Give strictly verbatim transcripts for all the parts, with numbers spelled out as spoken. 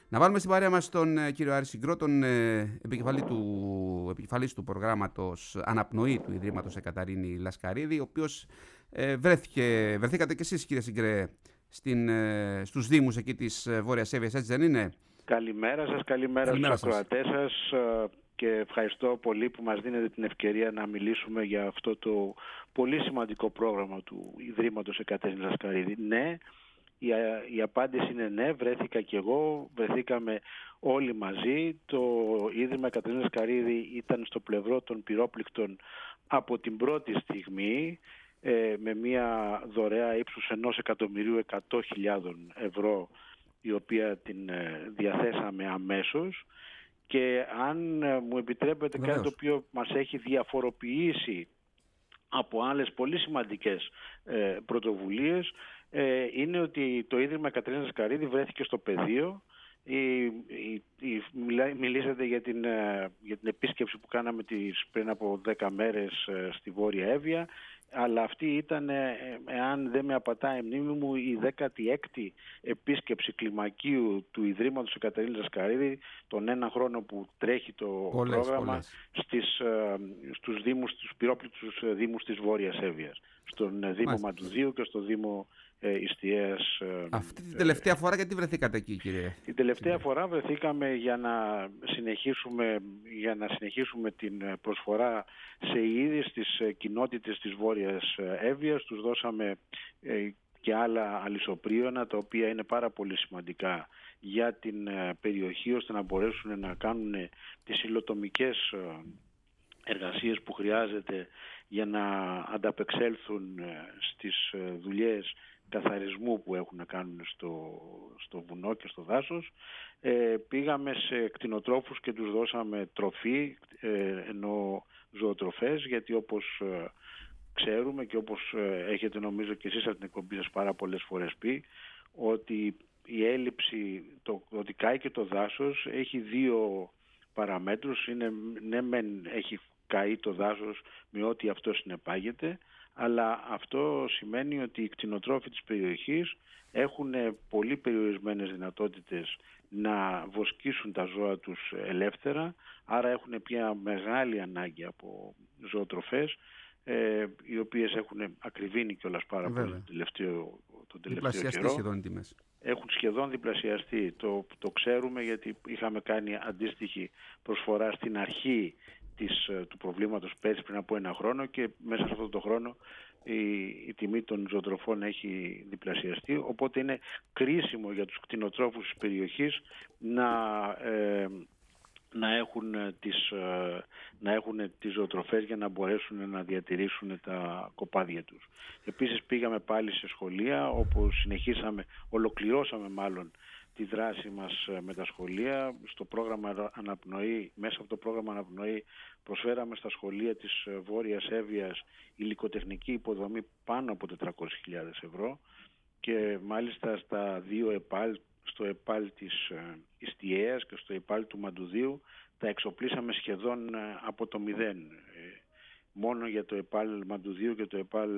Να βάλουμε στην παρέα μας τον ε, κύριο Άρη Συγκρό, τον ε, επικεφαλή του, επικεφαλής του προγράμματος Αναπνοή του Ιδρύματος Εκατερίνη Λασκαρίδη, ο οποίος ε, βρέθηκε, βρεθήκατε κι εσείς, κύριε Συγκρέ, στην, ε, στους Δήμους εκεί της ε, Βόρειας Εύβοιας, έτσι δεν είναι? Καλημέρα σας, καλημέρα, καλημέρα στους ακροατές σας και ευχαριστώ πολύ που μας δίνετε την ευκαιρία να μιλήσουμε για αυτό το πολύ σημαντικό πρόγραμμα του Ιδρύματος Εκατερίνη Λασκαρίδη. Ναι, η, η απάντηση είναι ναι, βρέθηκα κι εγώ, βρεθήκαμε όλοι μαζί. Το Ίδρυμα Εκατερίνη Λασκαρίδη ήταν στο πλευρό των πυρόπληκτων από την πρώτη στιγμή, ε, με μια δωρεά ύψους ενός εκατομμυρίου εκατό χιλιάδων ευρώ, η οποία την διαθέσαμε αμέσως, και αν μου επιτρέπετε, Βεβαίως, κάτι το οποίο μας έχει διαφοροποιήσει από άλλες πολύ σημαντικές ε, πρωτοβουλίες ε, είναι ότι το Ίδρυμα Εκατερίνη Λασκαρίδη βρέθηκε στο πεδίο. Η, η, η, μιλήσατε για την, για την επίσκεψη που κάναμε τις, πριν από δέκα μέρες στη Βόρεια Εύβοια, αλλά αυτή ήταν, εάν δεν με απατάει η μνήμη μου, η δέκατη έκτη επίσκεψη κλιμακίου του Ιδρύματος Εκατερίνη Λασκαρίδη, τον ένα χρόνο που τρέχει το πολλές, πρόγραμμα, πολλές. Στις, στους, δήμους, στους πυρόπληκτους δήμους της Βόρειας Εύβοιας, στον Δήμο Μάλιστα. Μαντουδίου και στο Δήμο ε, Ιστιαίας. Αυτή την τελευταία φορά γιατί βρεθήκατε εκεί, κύριε? Την τελευταία φορά βρεθήκαμε για να συνεχίσουμε, για να συνεχίσουμε την προσφορά σε είδη στις κοινότητες της Βόρειας Εύβοιας. Τους δώσαμε και άλλα αλυσοπρίωνα, τα οποία είναι πάρα πολύ σημαντικά για την περιοχή, ώστε να μπορέσουν να κάνουν τις υλοτομικές εργασίες που χρειάζεται για να ανταπεξέλθουν στις δουλειές καθαρισμού που έχουν να κάνουν στο, στο βουνό και στο δάσος. Ε, πήγαμε σε κτηνοτρόφους και τους δώσαμε τροφή, ε, ενώ ζωοτροφές, γιατί όπως ε, ξέρουμε και όπως ε, έχετε νομίζω και εσείς από την εκπομπή σας πάρα πολλές φορές πει, ότι η έλλειψη, το ότι κάει και το δάσος έχει δύο παραμέτρους. Είναι, ναι μεν έχει καεί το δάσος με ό,τι αυτό συνεπάγεται, αλλά αυτό σημαίνει ότι οι κτηνοτρόφοι της περιοχής έχουν πολύ περιορισμένες δυνατότητες να βοσκήσουν τα ζώα τους ελεύθερα, άρα έχουν πια μεγάλη ανάγκη από ζωοτροφές, ε, οι οποίες έχουν ακριβήνει κιόλας πάρα πολύ τον τελευταίο, τον τελευταίο καιρό. Σχεδόν τιμές. Έχουν σχεδόν διπλασιαστεί. Το, το ξέρουμε, γιατί είχαμε κάνει αντίστοιχη προσφορά στην αρχή της, του προβλήματος πέρυσι, πριν από ένα χρόνο, και μέσα σε αυτόν τον χρόνο η, η τιμή των ζωοτροφών έχει διπλασιαστεί, οπότε είναι κρίσιμο για τους κτηνοτρόφους της περιοχής να, ε, να, έχουν τις, ε, να έχουν τις ζωοτροφές για να μπορέσουν να διατηρήσουν τα κοπάδια τους. Επίσης πήγαμε πάλι σε σχολεία, όπου συνεχίσαμε, ολοκληρώσαμε μάλλον τη δράση μας με τα σχολεία. Στο πρόγραμμα Αναπνοή, μέσα από το πρόγραμμα Αναπνοή προσφέραμε στα σχολεία της Βόρειας Εύβοιας υλικοτεχνική υποδομή πάνω από τετρακόσιες χιλιάδες ευρώ, και μάλιστα στα δύο ΕΠΑΛ, στο ΕΠΑΛ της Ιστιαίας και στο ΕΠΑΛ του Μαντουδίου, τα εξοπλίσαμε σχεδόν από το μηδέν. Μόνο για το ΕΠΑΛ Μαντουδίου και το ΕΠΑΛ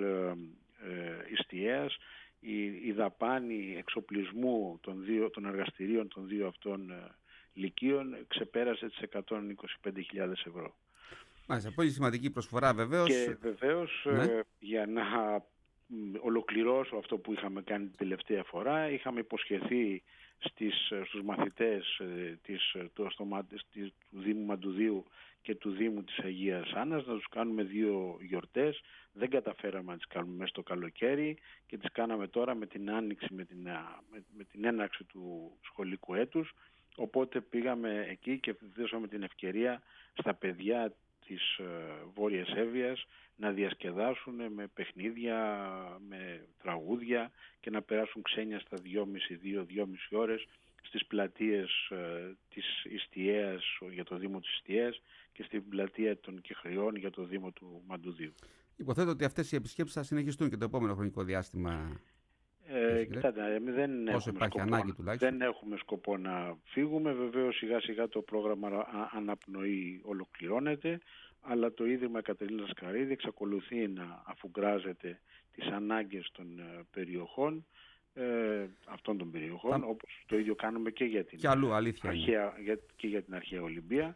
Ιστιαίας η, η δαπάνη εξοπλισμού των, δύο, των εργαστηρίων των δύο αυτών ε, λυκείων ξεπέρασε τις εκατόν είκοσι πέντε χιλιάδες ευρώ. Μάλιστα, πολύ σημαντική προσφορά βεβαίως. Και βεβαίως ναι. ε, για να ολοκληρώσω αυτό που είχαμε κάνει την τελευταία φορά, είχαμε υποσχεθεί στις, στους μαθητές ε, της, το, στο, της, του Δήμου Μαντουδίου και του Δήμου της Αγίας Άννας να τους κάνουμε δύο γιορτές. Δεν καταφέραμε να τις κάνουμε μέσα στο καλοκαίρι και τις κάναμε τώρα με την άνοιξη, με την, με, με την έναρξη του σχολικού έτους. Οπότε πήγαμε εκεί και δώσαμε την ευκαιρία στα παιδιά της ε, Βόρειας Εύβοιας να διασκεδάσουν με παιχνίδια, με τραγούδια και να περάσουν ξένια στα δύο με δύο ώρες στις πλατείες ε, της Ιστιαίας για το Δήμο της Ιστιαίας και στην πλατεία των Κεχριών για το Δήμο του Μαντουδίου. Υποθέτω ότι αυτές οι επισκέψεις θα συνεχιστούν και το επόμενο χρονικό διάστημα. Ε, κοιτάτε, δεν έχουμε, σκοπό, ανάγκη, δεν έχουμε σκοπό να φύγουμε. Βεβαίως σιγά σιγά το πρόγραμμα Αναπνοή ολοκληρώνεται, αλλά το Ίδρυμα Εκατερίνη Λασκαρίδη εξακολουθεί να αφουγκράζεται τις ανάγκες των περιοχών ε, αυτών των περιοχών, θα... όπως το ίδιο κάνουμε και για την, και αλλού, αρχαία, για, και για την αρχαία Ολυμπία.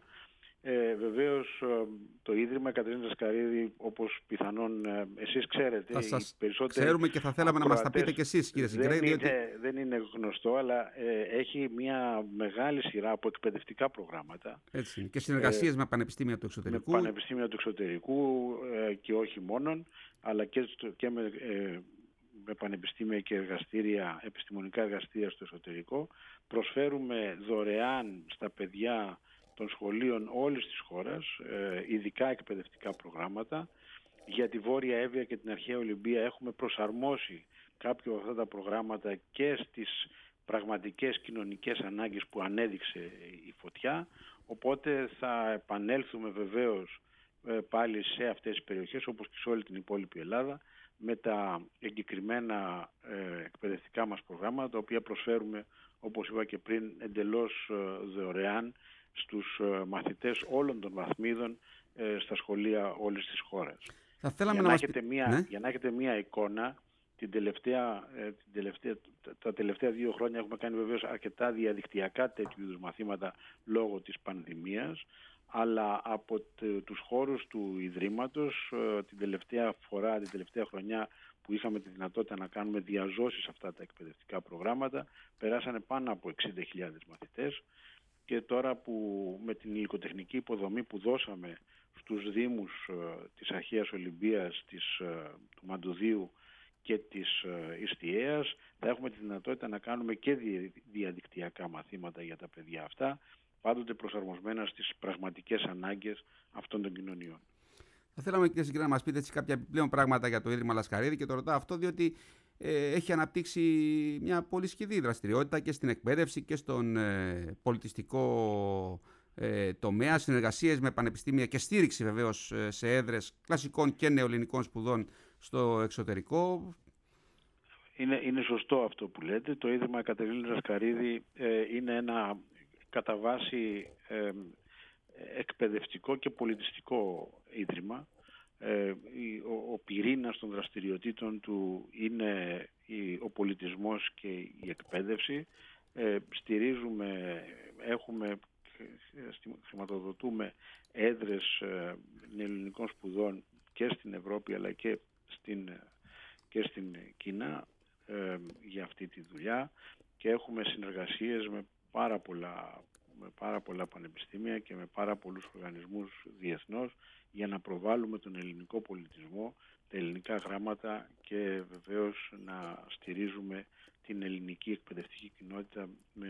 Ε, βεβαίως το Ίδρυμα Εκατερίνης Λασκαρίδη, όπως πιθανόν ε, εσείς ξέρετε, θα σας οι περισσότεροι ξέρουμε και θα θέλαμε να μας τα πείτε και εσείς, κύριε Συγκρέη. Δεν, διότι... είναι, δεν είναι γνωστό, αλλά ε, έχει μια μεγάλη σειρά από εκπαιδευτικά προγράμματα. Έτσι είναι. Και συνεργασίες ε, με πανεπιστήμια του εξωτερικού. Με πανεπιστήμια του εξωτερικού ε, και όχι μόνον, αλλά και, στο, και με, ε, με πανεπιστήμια και εργαστήρια, επιστημονικά εργαστήρια στο εσωτερικό. Προσφέρουμε δωρεάν στα παιδιά των σχολείων όλης της χώρας, ειδικά εκπαιδευτικά προγράμματα. Για τη Βόρεια Εύβοια και την Αρχαία Ολυμπία έχουμε προσαρμόσει κάποια από αυτά τα προγράμματα και στις πραγματικές κοινωνικές ανάγκες που ανέδειξε η φωτιά, οπότε θα επανέλθουμε βεβαίως πάλι σε αυτές τις περιοχές, όπως και σε όλη την υπόλοιπη Ελλάδα, με τα εγκεκριμένα εκπαιδευτικά μας προγράμματα, τα οποία προσφέρουμε, όπως είπα και πριν, εντελώς δωρεάν στους μαθητές όλων των βαθμίδων ε, στα σχολεία όλης της χώρας. Θα θέλαμε για, να να μας... έχετε μία, ναι. για να έχετε μία εικόνα, την τελευταία, ε, την τελευταία, τα τελευταία δύο χρόνια έχουμε κάνει βεβαίως αρκετά διαδικτυακά τέτοιου είδους μαθήματα λόγω της πανδημίας, αλλά από τε, τους χώρους του Ιδρύματος ε, την τελευταία φορά, την τελευταία χρονιά που είχαμε τη δυνατότητα να κάνουμε διαζώσεις αυτά τα εκπαιδευτικά προγράμματα, περάσανε πάνω από εξήντα χιλιάδες μαθητές. Και τώρα που με την υλικοτεχνική υποδομή που δώσαμε στους Δήμους ε, της Αρχαίας Ολυμπίας, της, ε, του Μαντουδίου και της ε, Ιστιαίας, θα έχουμε τη δυνατότητα να κάνουμε και δι, διαδικτυακά μαθήματα για τα παιδιά αυτά, πάντοτε προσαρμοσμένα στις πραγματικές ανάγκες αυτών των κοινωνιών. Θα θέλαμε, κύριε Συγκρέη, να μας πείτε έτσι κάποια επιπλέον πράγματα για το Ίδρυμα Λασκαρίδη, και το ρωτάω αυτό διότι ε, έχει αναπτύξει μια πολύ σχηδή δραστηριότητα και στην εκπαίδευση και στον ε, πολιτιστικό ε, τομέα, συνεργασίες με πανεπιστήμια και στήριξη βεβαίως σε έδρες κλασικών και νεοελληνικών σπουδών στο εξωτερικό. Είναι, είναι σωστό αυτό που λέτε. Το Ίδρυμα Εκατερίνης Λασκαρίδη ε, είναι ένα κατά βάση ε, εκπαιδευτικό και πολιτιστικό ίδρυμα. Ε, ο, ο πυρήνας των δραστηριοτήτων του είναι η, ο πολιτισμός και η εκπαίδευση. Ε, στηρίζουμε, έχουμε, χρηματοδοτούμε έδρες ε, νεοελληνικών σπουδών και στην Ευρώπη αλλά και στην, και στην Κίνα ε, για αυτή τη δουλειά, και έχουμε συνεργασίες με πάρα πολλά με πάρα πολλά πανεπιστήμια και με πάρα πολλούς οργανισμούς διεθνώς για να προβάλλουμε τον ελληνικό πολιτισμό, τα ελληνικά γράμματα και βεβαίως να στηρίζουμε την ελληνική εκπαιδευτική κοινότητα με,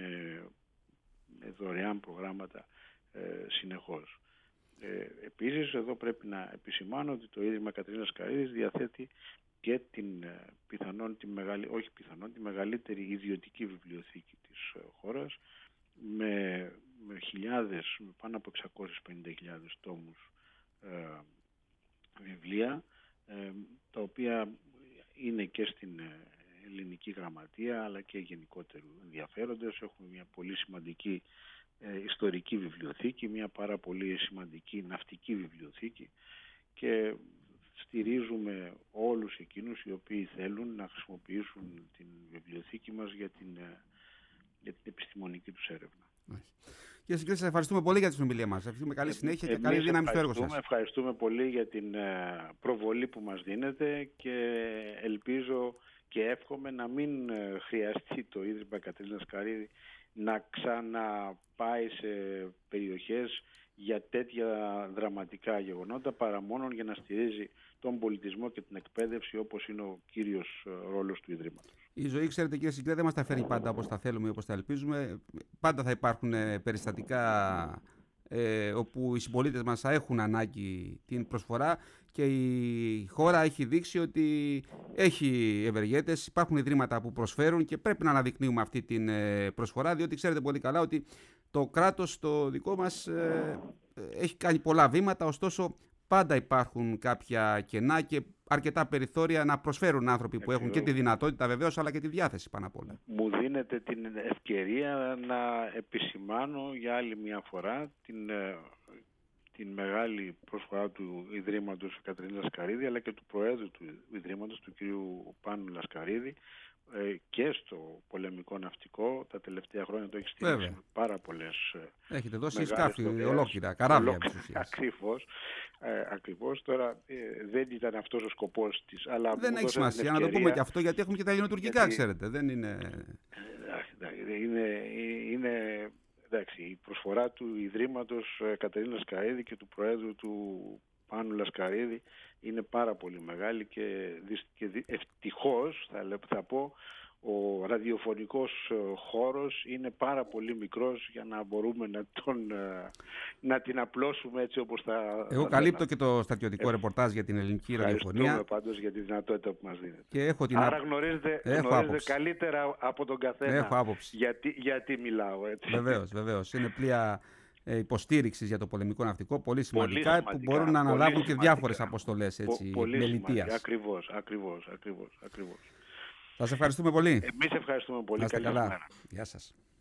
με δωρεάν προγράμματα ε, συνεχώς. Ε, επίσης εδώ πρέπει να επισημάνω ότι το Ίδρυμα Εκατερίνης Λασκαρίδης διαθέτει και την πιθανόν, τη μεγάλη, όχι πιθανόν, τη μεγαλύτερη ιδιωτική βιβλιοθήκη της χώρας, με, με χιλιάδες, με πάνω από εξακόσιες πενήντα χιλιάδες τόμους ε, βιβλία, ε, τα οποία είναι και στην ελληνική γραμματεία αλλά και γενικότερου ενδιαφέροντες. Έχουμε μια πολύ σημαντική ε, ιστορική βιβλιοθήκη, μια πάρα πολύ σημαντική ναυτική βιβλιοθήκη, και στηρίζουμε όλους εκείνους οι οποίοι θέλουν να χρησιμοποιήσουν την βιβλιοθήκη μας για την, για την επιστημονική τους έρευνα. Κύριε Συγκρέη, σας ευχαριστούμε πολύ για τη συνομιλία μας. Ευχαριστούμε καλή συνέχεια και καλή δύναμη στο έργο σας. Ευχαριστούμε πολύ για την προβολή που μας δίνετε και ελπίζω και εύχομαι να μην χρειαστεί το Ίδρυμα Εκατερίνης Λασκαρίδη να ξαναπάει σε περιοχές για τέτοια δραματικά γεγονότα, παρά μόνο για να στηρίζει τον πολιτισμό και την εκπαίδευση, όπως είναι ο κύριος ρόλος του Ιδρύματος. Η ζωή, ξέρετε κύριε Συγκρέη, δεν μας τα φέρνει πάντα όπως τα θέλουμε ή όπως τα ελπίζουμε. Πάντα θα υπάρχουν περιστατικά ε, όπου οι συμπολίτες μας θα έχουν ανάγκη την προσφορά, και η χώρα έχει δείξει ότι έχει ευεργέτες, υπάρχουν ιδρύματα που προσφέρουν και πρέπει να αναδεικνύουμε αυτή την προσφορά, διότι ξέρετε πολύ καλά ότι το κράτος το δικό μας ε, έχει κάνει πολλά βήματα, ωστόσο πάντα υπάρχουν κάποια κενά και αρκετά περιθώρια να προσφέρουν άνθρωποι που έχουν και τη δυνατότητα βεβαίως, αλλά και τη διάθεση πάνω απ' όλα. Μου δίνετε την ευκαιρία να επισημάνω για άλλη μια φορά την, την μεγάλη προσφορά του Ιδρύματος Εκατερίνης Λασκαρίδη αλλά και του Προέδρου του Ιδρύματος, του κ. Πάνου Λασκαρίδη, ε, και στο πολεμικό ναυτικό. Τα τελευταία χρόνια το έχει στηρίξει με πάρα πολλές. Έχετε δώσει σκάφη ολόκληρα, καράβια. Ακριβώς. Ε, ακριβώς. Τώρα ε, δεν ήταν αυτός ο σκοπός της. Αλλά δεν έχει σημασία να το πούμε και αυτό, γιατί έχουμε και τα ελληνοτουρκικά, γιατί... ξέρετε. Δεν είναι... Ε, είναι, είναι εντάξει, η προσφορά του Ιδρύματος Κατερίνας Λασκαρίδη και του Προέδρου του Πάνου Λασκαρίδη είναι πάρα πολύ μεγάλη και, και ευτυχώς θα, θα πω ο ραδιοφωνικός χώρος είναι πάρα πολύ μικρός για να μπορούμε να, τον, να την απλώσουμε έτσι όπως θα... Εγώ θα καλύπτω θέλα. και το στρατιωτικό ε, ρεπορτάζ για την ελληνική ραδιοφωνία. Ευχαριστούμε πάντως για τη δυνατότητα που μας δίνετε. Και έχω την... Άρα γνωρίζετε, γνωρίζετε καλύτερα από τον καθένα. Έχω άποψη. Γιατί, γιατί μιλάω έτσι. Βεβαίως, βεβαίως. Είναι πλοία υποστήριξης για το πολεμικό ναυτικό, πολύ σημαντικά, πολύ σημαντικά που μπορούν να αναλάβουν και σημαντικά. διάφορες αποστολές μελιτείας. Ακριβώς, ακριβώς, ακριβώς, ακριβώς. Σας ευχαριστούμε πολύ. Εμείς ευχαριστούμε πολύ. Να είστε Καλή καλά. μέρα. Γεια σας.